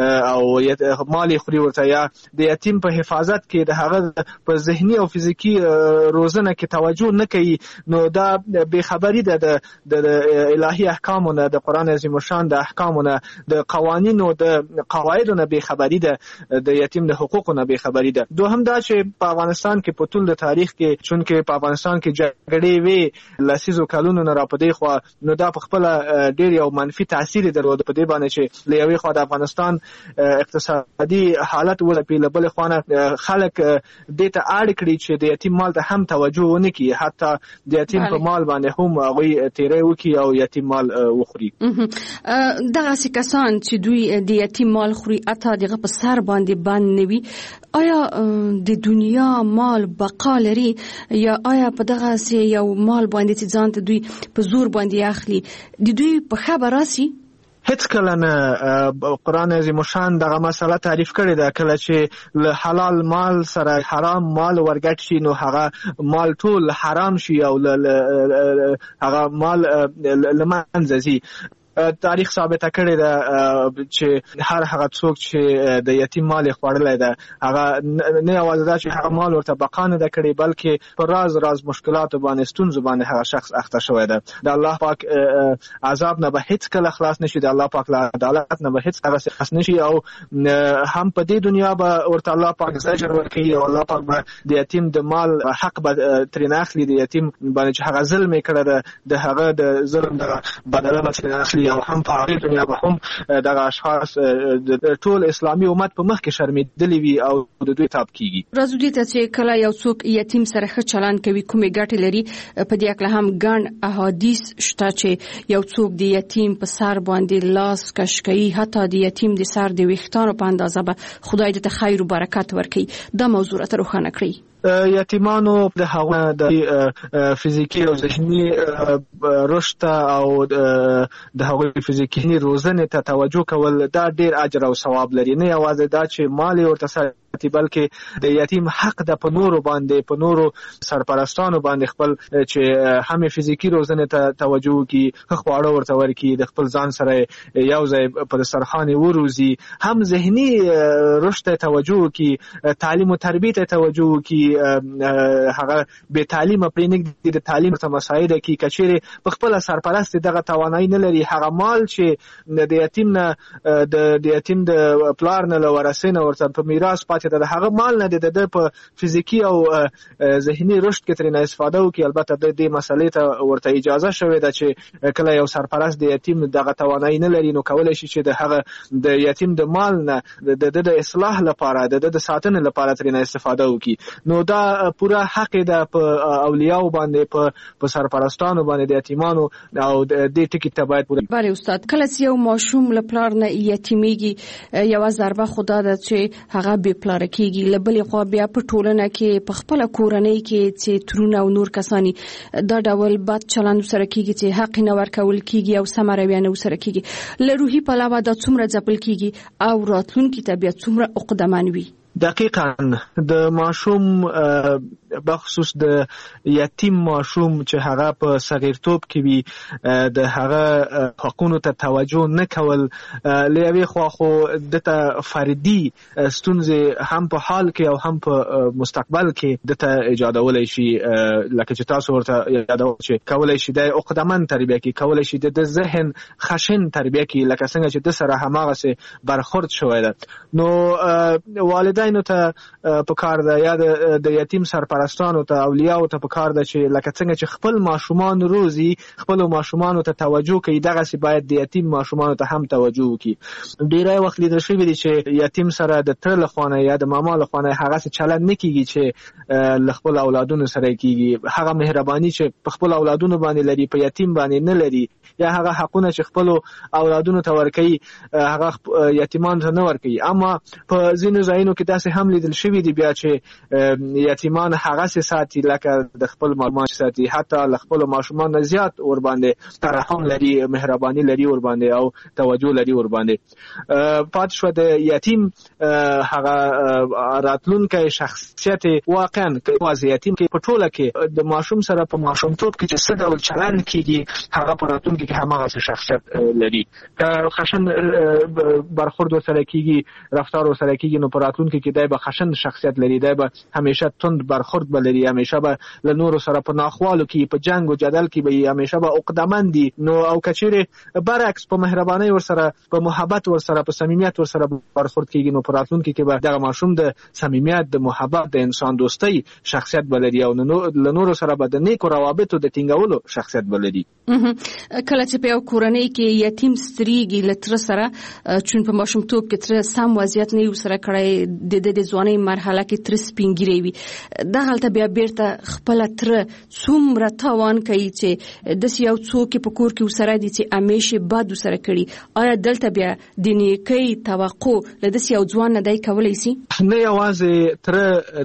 S6: او مال یې خوري ورته، یا د یتیم په حفاظت کې د هغه په ذهني او فزیکي روزنه کې توجه نه کوي، نو دا بېخبري ده د الهي احکامو نه، د قرآن عظیم الشان د احکامو نه، د قوانینو د قواعدو نه بېخبري ده، د یتیم د حقوقو نه بېخبري ده. دوهم دا چې په افغانستان کې په ټول د تاریخ کې، چونکې په افغانستان کې جګړې وې لسیزو کلونو نه را په دې خوا، نو دا په خپله ډېر یو منفي تاثیر درلود په دې باندې چې له یوې خوا د افغانستان اقتصادي حالت وځپي، له بلې خوا نه خلک دې ته اړ کړي چې د یتیم مال ته هم توجه ونه کړي، حتی د یتیم په مال باندې هم هغوی تیری وکړي او یتیم مال وخوري.
S2: دغسې کسان چې دوی د یتیم مال خوري، حتی دغه په سر باندې بند نه وي، آیا د دنیا مال بقا لري یا آیا په دغسې یو مال باندې چې ځان ته دوی په زور باندې اخلي د دوی په خبر راسي؟
S6: هیڅ کله نه. قرآن عظیم الشان دغه مسله تعریف کړې ده، کله چې له حلال مال سره حرام مال ورګډ شي نو هغه مال ټول حرام شي او هغه مال له منځه ځي. تاریخ ثابت کړی دا چې هغه څوک چې د یتیم مال خوړلای دا هغه نه یوازې دا چې هغه مال ورته بقا نه ده کړی بلکې په راز مشکلات باندې ستونزو باندې هغه شخص اخته شوی ده د الله پاک عذاب نه به هیڅ کله خلاص نشي د الله پاک له عدالت نه به هیڅ کله خلاص نشي او هم په دې دنیا به ورته الله پاک زجر ورکوي او الله پاک به د یتیم د مال حق به ترې اخلي د یتیم باندې چې هغه ظلم یې کړی ده د هغه د ظلم د بدله به ترې اخلي او هم په هغې دنیا به هم دغه اشخاص د ټول اسلامي امت په مخ کې شرمېدلي وي او د دوی تاب کیږي.
S2: راځو دې ته چې کله یو څوک یتیم سره ښه چلند کوي کومې ګټې لري په دې اړه هم ګڼ احادیث شته چې یو څوک د یتیم په سر باندې لاس کش کوي حتی د یتیم د سر د ویښتانو په اندازه به خدای دې ته خیر او برکت ورکړي. دا موضوع راته روښانه کړئ.
S6: یتیمانو د هغه د فزیکی او ذهني رشد او د هغه فزیکی روزنه ته توجه کول دا ډیر اجر او ثواب لري نه یوازې دا چې مال ورته بلکې د یتیم حق د په نورو باندې په نورو سرپرستانو باندې خپل چې هم فزیکی روزنه ته توجه کی خواړه ورته ورکی د خپل ځان سره یو ځای پر سرخانه وروزی هم ذهني رشد ته توجه کی تعلیم او تربیت ته توجه کی هغه به تعلیم پرېنګ د تعلیم ته مساعد کی کچېره په خپل سرپرست دغه توانایي نه لري هغه مال چې د یتیم نه د یتیم د پلار نه لورسینه ورته په میراث پاتې د هغه مال نه د په فزیکی او ذهني رشد کې ترې نه استفاده وکړي. البته د دې مسلې ته ورته اجازه شوې ده چې کله یو سرپرست د یتیم دغه توانایي نه لري نو کولای شي چې د هغه د یتیم د مال نه د اصلاح لپاره د ساتنې لپاره ترې نه استفاده وکړي. نو دا پوره حق ده په اولیاءو باندې په سرپرستانو باندې د یتیمانو او د ټکی ته باید پوره.
S2: بله استاد کله چې یو ماشوم له پلار نه یتیمیږي یو ضربه خدا ده چې هغه به پلار کېږي لبلې خو بیا په ټولنه کې په خپل کورنۍ کې چې ترونه او نور کسانی دا ډول بد چلند سره کېږي چې حق نه ورکول کېږي او سم رویه سره کېږي له روحي پلوه دا څومره ځپل کېږي او راتلونکي ته بیا څومره عقدمن وي.
S6: دقیقاً د ماشوم بخصوص د یتیم ماشوم چې هغه په صغیرتوب کې وي د هغه حقوقو ته توجه نه کول لوي خو د فردي ستونزې هم په حال کې او هم په مستقبل کې د ته ایجادولای شي لکه چې تاسو ورته یادو چې کولای شي د عقدمن تربیه کې کولای شي د ذهن خشن تربیه کې لکه څنګه چې د سره هماغه سه برخورد شوی ده. نو والدینو ته په کار ده یا د یتیم سرپرستانو ته اولیاءو ته په کار ده چې لکه څنګه چې خپل ماشومان روزي خپل ماشومان ته توجه کوي دغه سي باید د یتیم ماشومان ته هم توجه وکړي. ډیری وخت لیدل شوی دی چې یتیم سره د تر لخوانه یا د ماما لخوانه هغه څه چلند نه کیږي چې خپل اولادونو سره کیږي. هغه مهرباني چې خپل اولادونو باندې لري په یتیم باندې نه لري یا هغه حقونه چې خپل اولادونو ته ورکړي هغه یتیمان ته نه ورکړي. اما په ځینو ځایونو کې داسې هم لیدل شوی دی بیا چې یتیمان هغه ساتي لکه د خپل ماشومان ساتي حتی خپل ماشومان زیات ور باندې ترحم لري مهرباني لري ور باندې او توجه لري ور باندې پات شو د یتیم هغه راتلونکي شخصیت واقعا واځي یتیم کې په ټوله کې د ماشوم سره په ماشومتوب کې چې څه ډول چلند کیږي هغه په راتلونکي کې هماغه شخصیت لري. خشن برخورد سره کیږي رفتار سره کیږي نو په راتلونکي کې دای به خشن شخصیت لري دای به همیشه تند برخورد بلري همیشه به له نور سره په ناخوالو کې په جنگ او جدل کې به همیشه به عقدمن دي. نو او کچېره برعکس په مهرباني ور سره په محبت ور سره په صمیمیت ور سره برخورد کیږي نو په راتلونکي کې به دغه ماشوم د صمیمیت د محبت د انسان دوستۍ شخصیت بلري او له نور سره به د نیکو روابطو د ټینګولو شخصیت بلري.
S2: کله چې په یو کورنۍ کې یتیم ستريږي لتر سره چون په ماشومتوب کې تر سم وضعیت نه سره کړی د ځوانۍ مرحله کې تر سپینګری وي دا حالت بیا بیرته خپل تر څومره تاوان کوي چې د یو څوک په کور کې وسره دي چې همیشه باد وسره کړي آیا دلته بیا د نیکی توقع له دې یو ځوان نه دی کولای شي
S6: نه یوازې تر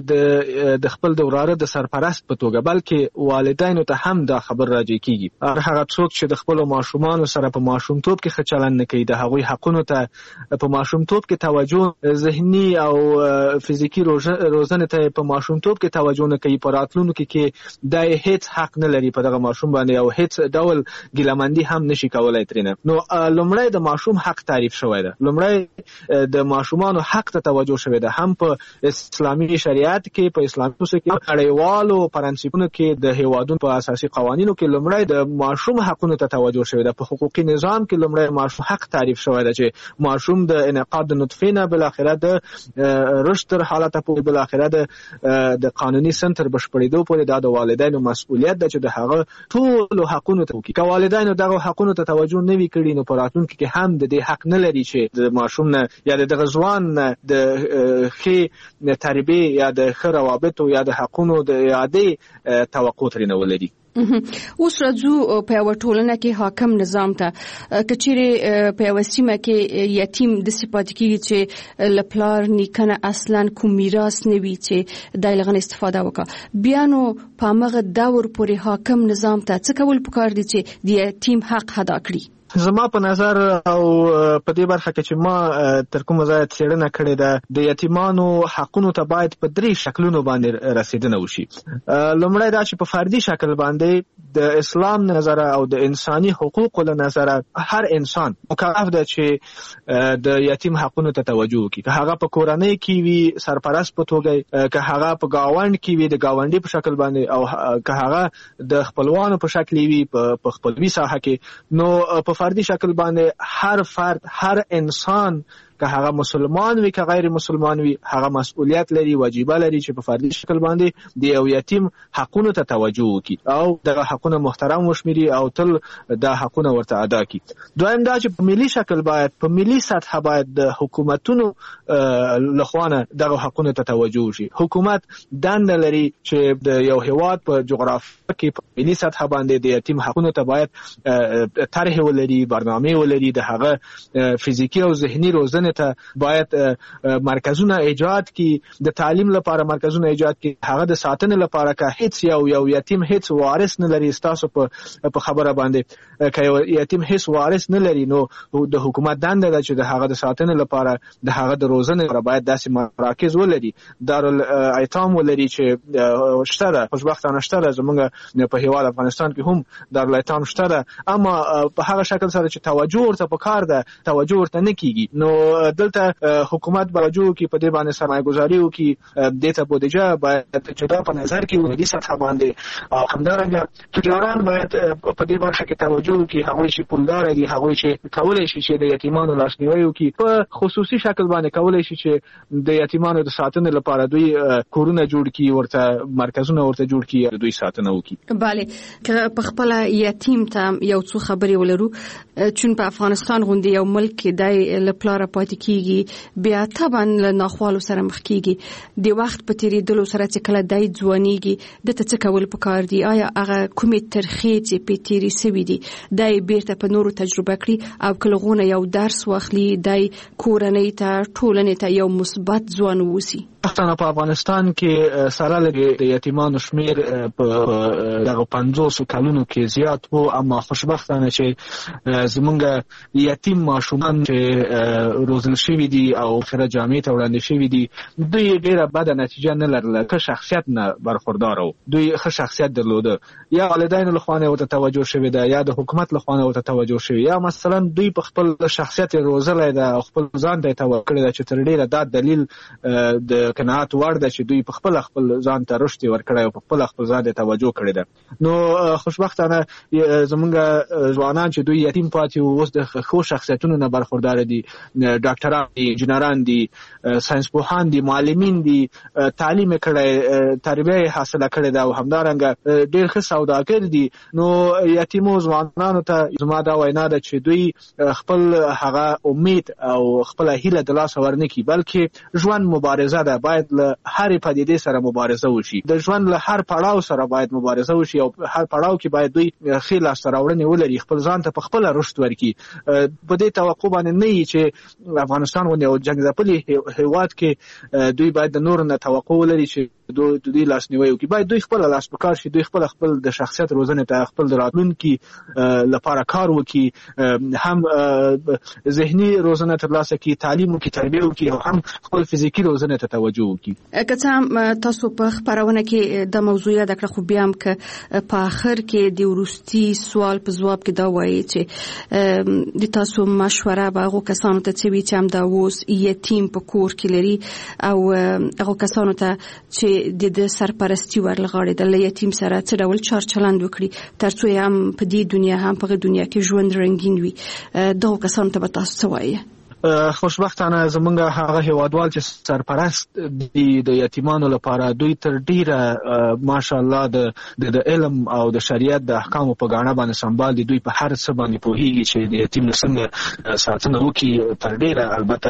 S6: د خپل د وراره د سرپرست په توګه بلکې والدینو ته هم دا خبر راځي کیږي هغه څوک چې د خپل ماشومان سره په ماشومتوب کې ښه چلند نه کوي د هغوی حقونو ته په ماشومتوب کې توجه ذهني او فزیکی روزنه ته په ماشومتوب کې توجه توجه نه کوي، په راتلونکي کې د هیڅ حق نه لري په دغه ماشوم باندې او هیڅ ډول ګیلمندي هم نشي کولای ترنه. نو لومړی د ماشوم حق تعریف شوی ده، لومړی د ماشومانو حق ته توجه شوی ده، هم په اسلامي شریعت کې، په اسلامي اصولو کې، نړیوالو پرنسپونو کې، د هیوادونو په اساسي قوانینو کې لومړی د ماشوم حقونو ته توجه شوی ده. په حقوقي نظام کې لومړی ماشوم حق تعریف شوی ده چې ماشوم د انعقاد د نطفه نه بل اخره د رشد تر حالت پورې بل اخره د قانوني سنتر بشپړېدو پورې دا د والدینو مسؤلیت ده چې د هغه ټول حقونو ته وکړي. که والدینو دغه حقونو ته توجه نه وي کړي نو په راتلونکي کې هم د دې حق نه لري چې د ماشوم نه یا د دغه ځوان نه د ښې تربیې یا د ښه روابطو یا د حقونو د اعادې توقع ترېنه ولري.
S2: اوس راځو په یوه ټولنه کې حاکم نظام ته، که چیرې په یوه سیمه کې یتیم داسې پاتې کېږي چې له پلار نیکه نه اصلا کوم میراث نه وي چې دی له هغه استفاده وکړه، بیا نو په همغه دور پورې حاکم نظام ته څه کول پکار دي چې د یتیم حق ادا کړي؟
S6: زما په نظر او په دې برخه کې چې ما تر کومه ځایه څېړنه کړې ده، د یتیمانو حقونو ته باید په 3 شکلونو باندې رسیدنه وشي. لومړی دا چې په فردي شکل باندې د اسلام نظره او د انساني حقوقو له نظره هر انسان مکلف ده چې د یتیم حقونو ته توجه وکړي، که هغه په کورنۍ کې وي سرپرست په توګه، که هغه په گاونډ کې وي د گاونډي په شکل باندې، او که هغه د خپلوانو په شکل وي په خپلوي ساحه کې. نو په فردي شکل باندې هر فرد، هر انسان، که هغه مسلمان وي که غیر مسلمان وي، هغه مسؤلیت لري، واجبه لري چې په فردي شکل باندې د یو یتیم حقونو ته توجه وکړي او دغه حقونه محترم وشمېري او تل دا حقونه ورته ادا کړي. دویم دا چې په ملي شکل باید، په ملي سطح باید د حکومتونو لخوا دغه حقونو ته توجه وشي. حکومت دنده لري چې د یو هیواد په جغرافیه کې په ملي سطح باندې د یتیم حقونو ته باید طرح ولري، برنامه ولري، د هغه فزیکی او ذهني روزنه ته باید مرکزونه ایجاد کی، د تعلیم لپاره مرکزونه ایجاد کی، هغه د ساتنې لپاره که هیڅ یو یتیم هیڅ وارث نه لري، تاسو په خبره باندې که یتیم هیڅ وارث نه لري نو د حکومت دنده ده چې د هغه د ساتنې لپاره، د هغه د روزنې لپاره باید داسې مراکز ولري، دارالایتام ولري چې شته ده، خوشبختانه شته ده، زموږ په هیواد افغانستان کې هم دارالایتام شته ده، اما په هغه شکل سره چې توجه ورته پکار ده توجه ورته نه کیږي. نو دلته حکومت باجو کې په دې باندې سرمایه گذاري وکړي، د ته بودیجه باید چې دا په نظر کې ولري سطح باندې، او همدارنګه تجاران باید په دې برخه کې توجه وکړي، هغوی چې پولدار دي، هغوی چې کولی شي چې د یتیمانو لاسنیوی وکړي، په خصوصي شکل باندې کولی شي چې د یتیمانو د ساتنې لپاره دوی کورونه جوړ کړي، ورته مرکزونه ورته جوړ کړي، دوی ساتنه وکړي.
S2: بله، که په خپل یتیم ته یو څو خبرې ولرو، چون په افغانستان غوندې یو ملک کې دی له پلاره پاتې کیږي، بیا طبعا له ناخوالو سره مخ کیږي، د وخت په تیریدلو سره چې کله دی ځوانیږي دته څه کول پکار دي؟ آیا هغه کومې ترخې چې په تیری سوي دي دی بیرته په نورو تجربه کړي او کله غونه یو درس واخلي، دی کورنۍ ته ټولنې ته یو مثبت ځوان ووسی؟
S6: پښتانه په افغانستان کې سره لګي د یتیمانو شمیر په دغه 500 کلونو کې زیات وو، اما خوشبختانه چې زمونږ یتیم ماشومان چې روزل شوي دي او خره جامعې ته وړاندې شوي دي، دوی ډیره بده نتیجه نه لرله، ښه شخصیت نه برخوردار وو، دوی ښه شخصیت درلوده، یا والدینو لخوا نه ورته توجه شوې ده، یا د حکومت لخوا نه ورته توجه شوې، یا مثلا دوی په خپل شخصیت روزلی ده او خپل ځان ته توجه کړې ده، چې تر ډیره دا دلیل د قناعت وړ ده چې دوی په خپل ځان ته رشد ورکړی او په خپل ځان ته توجه کړې ده. نو خوشبختانه زمونږ ځوانان چې دوی یتیم پاتې وو اوس د ښو شخصیتونو نه برخوردار دي، ډاکټران دي، انجینران دي، ساینس پوهان دي، معلمین دي، تعلیم کړی، تربیه حاصله کړې ده او همدارنګه ډېر ښه سوداګر دي. نو یتیمو ځوانانو ته زما دا وینا ده چې دوی خپل هغه امید او خپل هیله د لاسه ورنکړي، بلکې ژوند مبارزه ده، باید له هرې پدیدې سره مبارزه وشي، د ژوند له هر پړاو سره باید مبارزه وشي او هر پړاو کې باید دوی ښې لاسته راوړنې ولري، خپل ځان ته په خپله رشد ورکړي. په دې توقع باندې نه وي چې افغانستان غوندې یو جنګ ځپلي هیواد کې دوی باید د نورو نه توقع ولري چې دوی لاسنیوی وکړي، باید دوی خپله لاس په کار شي، دوی خپل د شخصیت روزنې ته، خپل د راتلونکي لپاره کار وکړي، هم ذهني روزنه ترلاسه کړي، تعلیم وکړي، تربیه وکړي، او هم خپل فزیکي روزنې ته توجه توجه وکړي.
S2: که څه تاسو په خبرونه کې د موضوع یاد کړو، خو بیا هم که په آخر کې د ورستي سوال په جواب کې دا وایي چې د تاسو مشوره به هغو کسانو ته څه وي چې هم دا اوس یتیم په کور کې لري او هغو کسانو ته چې د سرپرستي ورلغاړي د یتیم سره څه ډول چار چلند وکړي تر څو هم په دې دنیا هم په دنیا کې ژوند رنگین وي. دغو کسانو ته به تاسو څه وایي؟
S6: خوشبختانه زمونږ هغه هیوادوال چې سرپرست دي د یتیمانو لپاره دوی تر ډیره ماشاءالله د علم او د شریعت د احکامو په غاڼه باندې سمبال دي. دوی په هر څه باندې پوهیږي چې د یتیم څنګه ساتنه وکړي. تر ډیره البته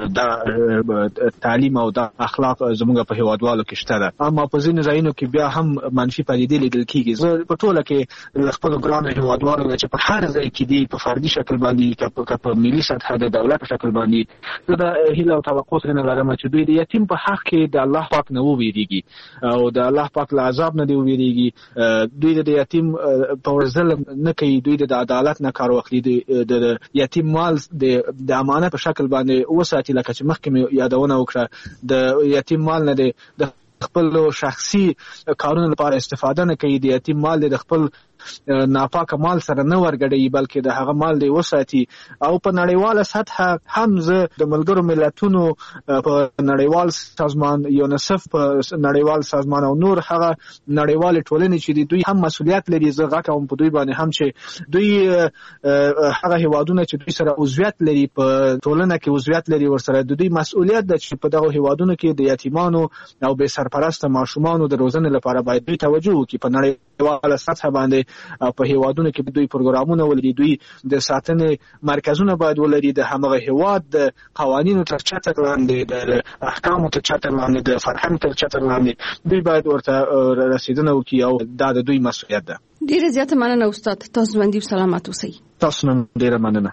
S6: دا تعلیم او د اخلاق زمونږ په هیوادوالو کې شته ده، اما په ځینې ځایونو کې بیا هم منفي پدیدې لیدل کیږي. زه په ټوله کې خپل ګران هیوادوالو چې په هر ځای کې دي په فردي شکل باندې په ملي سطح د دولت په شکل باندې زه د هیله او توقع څخه لرم چې دوی د یتیم په حق کې د الله پاک نه وویریږي او د الله پاک له عذاب نه دی وویریږي. دوی د یتیم په ظلم نه کوي، دوی د عدالت نه کار واخلي، د یتیم مال د امانت په شکل باندې وساتي. لکه چې مخکې یادونه وکړه، د یتیم مال نه د خپل شخصي کارونو لپاره استفاده نه کوي، د یتیم مال د خپل ناپاکه مال سره نه ورګړي بلکې د هغه مال دی وساتي. او په نړیواله سطح هم زه د ملګرو ملتونو په نړیوال سازمان یونیسف په نړیوال سازمان او نور هغه نړیوال ټولنې چې دوی هم مسؤلیت لري، زه غږ کوم په دوی باندې هم چې دوی هغه هیوادونه چې دوی سره عضویت لري په ټولنه کې عضویت لري ورسره د دوی مسؤلیت ده چې په دغه هیوادونو کې د یتیمانو او بې سرپرسته ماشومانو د روزنې لپاره باید دوی توجه وکړي. په نړیواله سطح باندې په هیوادونو کې دوی پروګرامونه ولري، دوی د ساتنې مرکزونه باید ولري، د همغه هیواد د قوانینو تر چتر لاندې د احکامو تر چتر لاندې د فرهنګ تر چتر لاندې دوی باید ورته رسیدنه وکړي او دا د دوی مسؤلیت ده.
S2: ډیره زیاته مننه استاد، تاسو باندې سلامات اوسئ.
S6: تاسو نن ډیره مننه.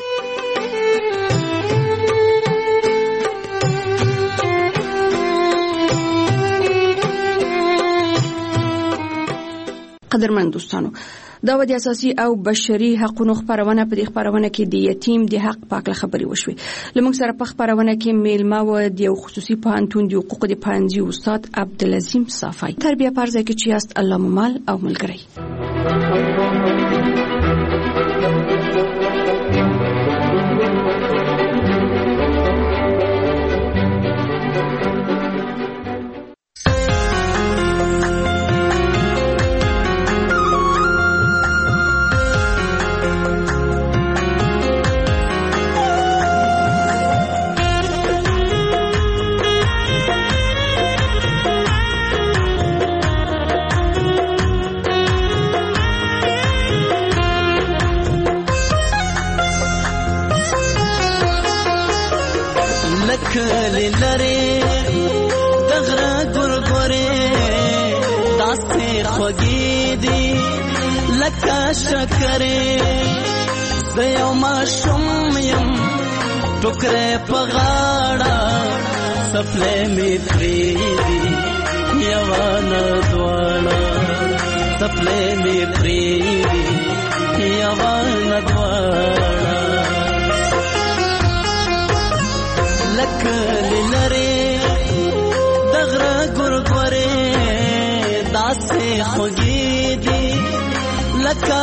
S2: قدرمن دوستانو، دا د اساسي او بشري حقوقو خبرونه په دې خبرونه کې د یتیم د حق په اړه خبري وشوي. لمونږ سره په خبرونه کې میلمه و د خصوصي پوهنتون د حقوقو د پوهنځي استاد عبدالعظیم صافی. تربیه پرځه کې چې است الله ممال او ملګری.
S7: کلی لری دغره ګورګورې داسې خوږې دي لکه شکرې زه یو ماشوم یم ټوکرې په غاړه څپلۍ مې پرېږدي یوه نه دواړه څپلۍ مې پرېږدي یوه نه دواړه لکلی لری دغره ګورګورې داسې خوږې دي لکه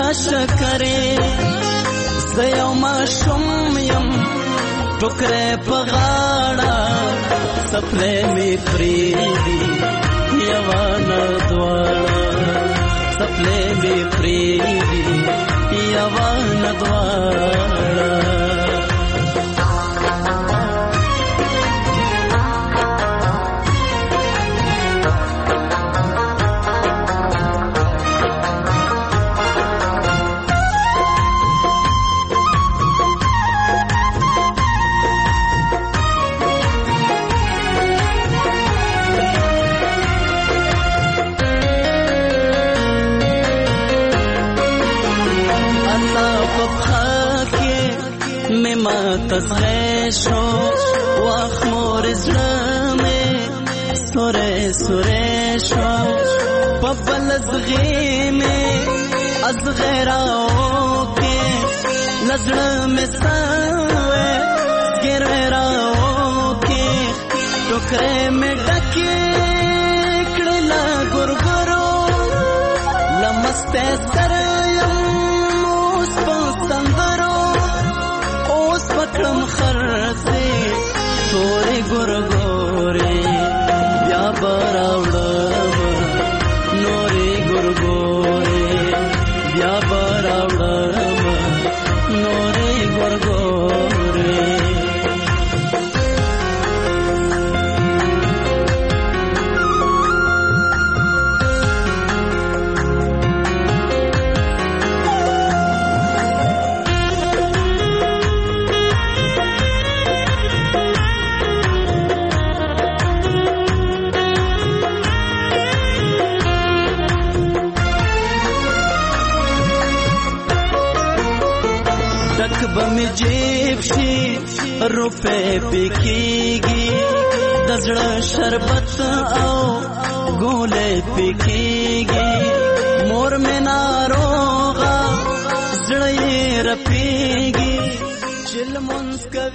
S7: شکرې زه یو ماشوم یم ټوکرې په غاړه څپلۍ مې پرېږدي یوه نه دواړه څپلۍ مې پرېږدي یوه نه دواړه تسغیشو واخمور زلمه سوره سوره شو پبل زغیمه از غیراو کې لزړه مې سوې ګرراو کې ټوکرې مې ډکې کړې له ګورګورو لمسته سره یم اوس په سندرو اوس پکړم خرڅې تورې ګورګورې بیا به راوړم نورې ګورګورې بیا به راوړم نورې ګورګورې بمی جیب شي روپے پکېږي د زړه شربت او ګولې پکېږي مور مې ناروغه زړه یې رپېږي چې لمونځ کوي